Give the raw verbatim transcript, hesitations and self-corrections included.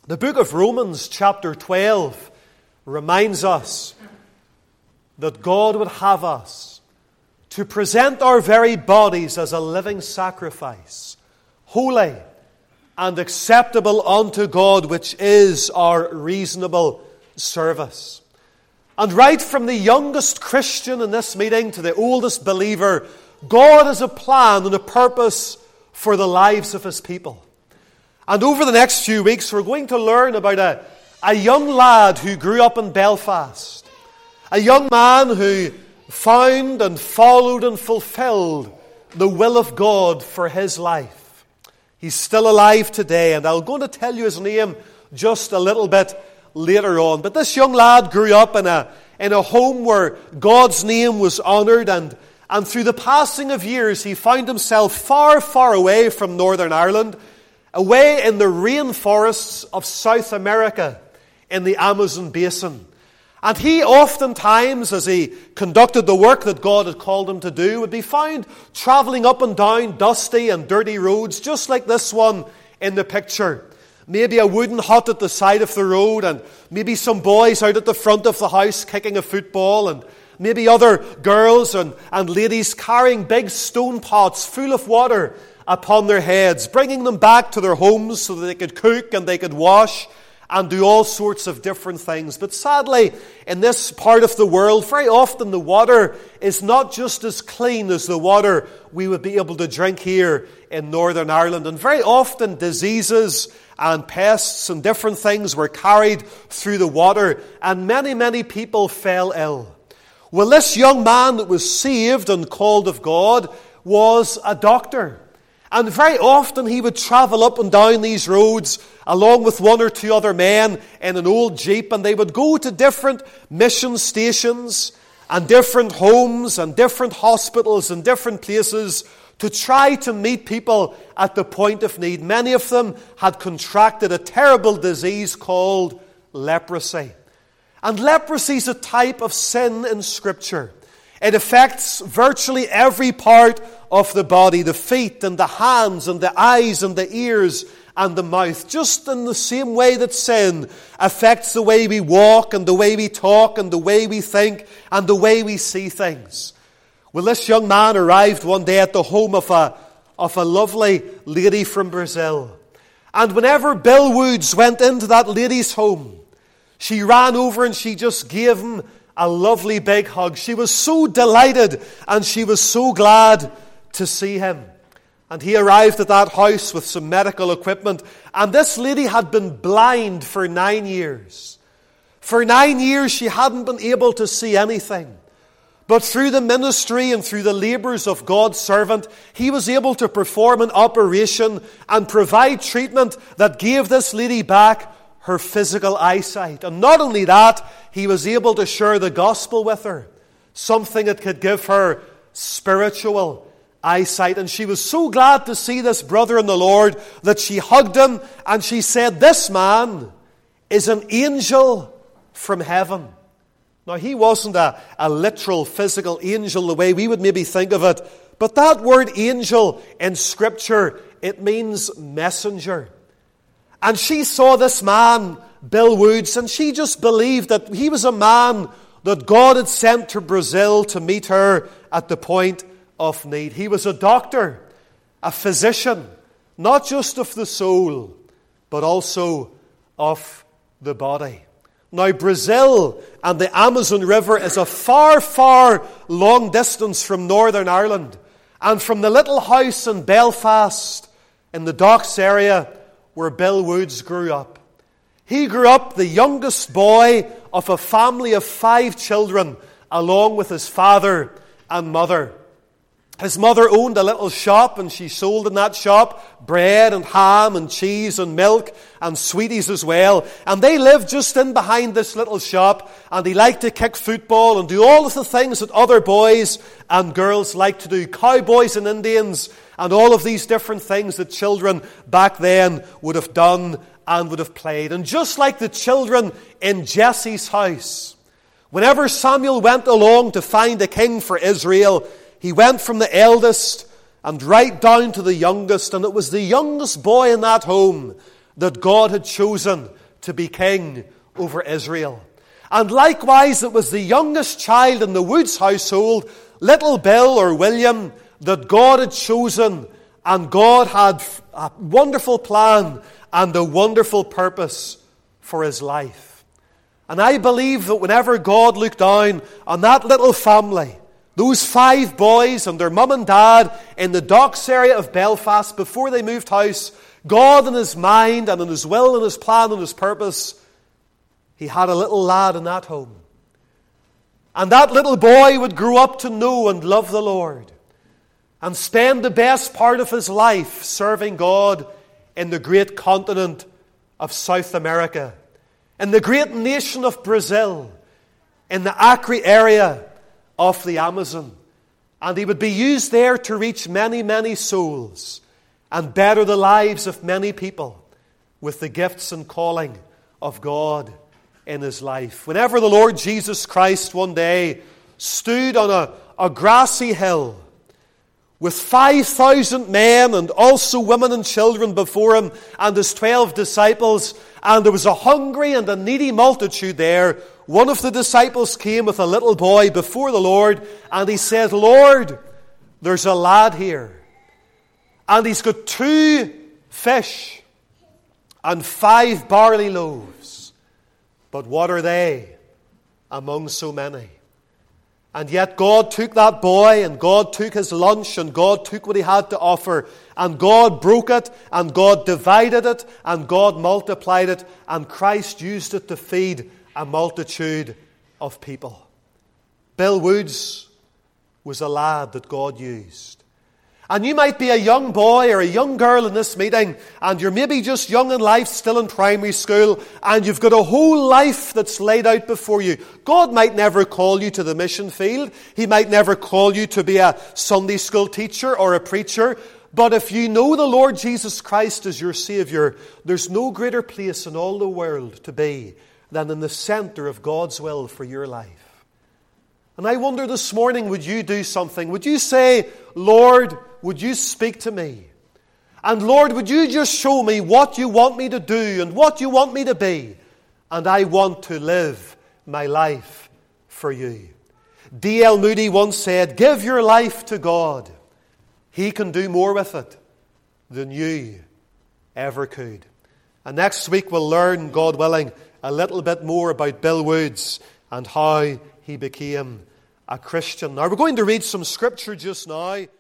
The book of Romans, chapter twelve, reminds us that God would have us to present our very bodies as a living sacrifice, holy and acceptable unto God, which is our reasonable service. And right from the youngest Christian in this meeting to the oldest believer, God has a plan and a purpose for the lives of His people. And over the next few weeks, we're going to learn about a, a young lad who grew up in Belfast. A young man who found and followed and fulfilled the will of God for his life. He's still alive today, and I'm going to tell you his name just a little bit later on. But this young lad grew up in a, in a home where God's name was honoured, and, and through the passing of years, he found himself far, far away from Northern Ireland, away in the rainforests of South America, in the Amazon basin. And he oftentimes, as he conducted the work that God had called him to do, would be found travelling up and down dusty and dirty roads, just like this one in the picture. Maybe a wooden hut at the side of the road, and maybe some boys out at the front of the house kicking a football, and maybe other girls and, and ladies carrying big stone pots full of water upon their heads, bringing them back to their homes so that they could cook and they could wash and do all sorts of different things. But sadly, in this part of the world, very often the water is not just as clean as the water we would be able to drink here in Northern Ireland. And very often diseases and pests and different things were carried through the water, and many, many people fell ill. Well, this young man that was saved and called of God was a doctor. And very often he would travel up and down these roads along with one or two other men in an old jeep, and they would go to different mission stations and different homes and different hospitals and different places to try to meet people at the point of need. Many of them had contracted a terrible disease called leprosy. And leprosy is a type of sin in Scripture. It affects virtually every part of the body, the feet and the hands and the eyes and the ears and the mouth, just in the same way that sin affects the way we walk and the way we talk and the way we think and the way we see things. Well, this young man arrived one day at the home of a, of a lovely lady from Brazil. And whenever Bill Woods went into that lady's home, she ran over and she just gave him a lovely big hug. She was so delighted and she was so glad to see him. And he arrived at that house with some medical equipment. And this lady had been blind for nine years. For nine years she hadn't been able to see anything. But through the ministry and through the labours of God's servant, he was able to perform an operation and provide treatment that gave this lady back her physical eyesight. And not only that, he was able to share the gospel with her, something that could give her spiritual eyesight. And she was so glad to see this brother in the Lord that she hugged him and she said, "This man is an angel from heaven." Now, he wasn't a, a literal physical angel the way we would maybe think of it, but that word angel in Scripture, it means messenger. And she saw this man, Bill Woods, and she just believed that he was a man that God had sent to Brazil to meet her at the point of need. He was a doctor, a physician, not just of the soul, but also of the body. Now, Brazil and the Amazon River is a far, far long distance from Northern Ireland. And from the little house in Belfast, in the docks area, where Bill Woods grew up. He grew up the youngest boy of a family of five children, along with his father and mother. His mother owned a little shop, and she sold in that shop bread and ham and cheese and milk and sweeties as well. And they lived just in behind this little shop, and he liked to kick football and do all of the things that other boys and girls like to do. Cowboys and Indians and all of these different things that children back then would have done and would have played. And just like the children in Jesse's house, whenever Samuel went along to find a king for Israel, he went from the eldest and right down to the youngest, and it was the youngest boy in that home that God had chosen to be king over Israel. And likewise, it was the youngest child in the Woods household, little Bill or William, that God had chosen, and God had a wonderful plan and a wonderful purpose for his life. And I believe that whenever God looked down on that little family, those five boys and their mum and dad in the docks area of Belfast before they moved house, God in his mind and in his will and his plan and his purpose, he had a little lad in that home. And that little boy would grow up to know and love the Lord and spend the best part of his life serving God in the great continent of South America, in the great nation of Brazil, in the Acre area of the Amazon. And he would be used there to reach many, many souls and better the lives of many people with the gifts and calling of God in his life. Whenever the Lord Jesus Christ one day stood on a, a grassy hill with five thousand men and also women and children before him and his twelve disciples, and there was a hungry and a needy multitude there, one of the disciples came with a little boy before the Lord, and he said, "Lord, there's a lad here, and he's got two fish and five barley loaves, but what are they among so many?" And yet God took that boy, and God took his lunch, and God took what he had to offer, and God broke it, and God divided it, and God multiplied it, and Christ used it to feed a multitude of people. Bill Woods was a lad that God used. And you might be a young boy or a young girl in this meeting, and you're maybe just young in life, still in primary school, and you've got a whole life that's laid out before you. God might never call you to the mission field. He might never call you to be a Sunday school teacher or a preacher. But if you know the Lord Jesus Christ as your Savior, there's no greater place in all the world to be than in the center of God's will for your life. And I wonder this morning, would you do something? Would you say, "Lord, would you speak to me? And Lord, would you just show me what you want me to do and what you want me to be? And I want to live my life for you." D L Moody once said, "Give your life to God. He can do more with it than you ever could." And next week we'll learn, God willing, a little bit more about Bill Woods and how he became a Christian. Now we're going to read some scripture just now.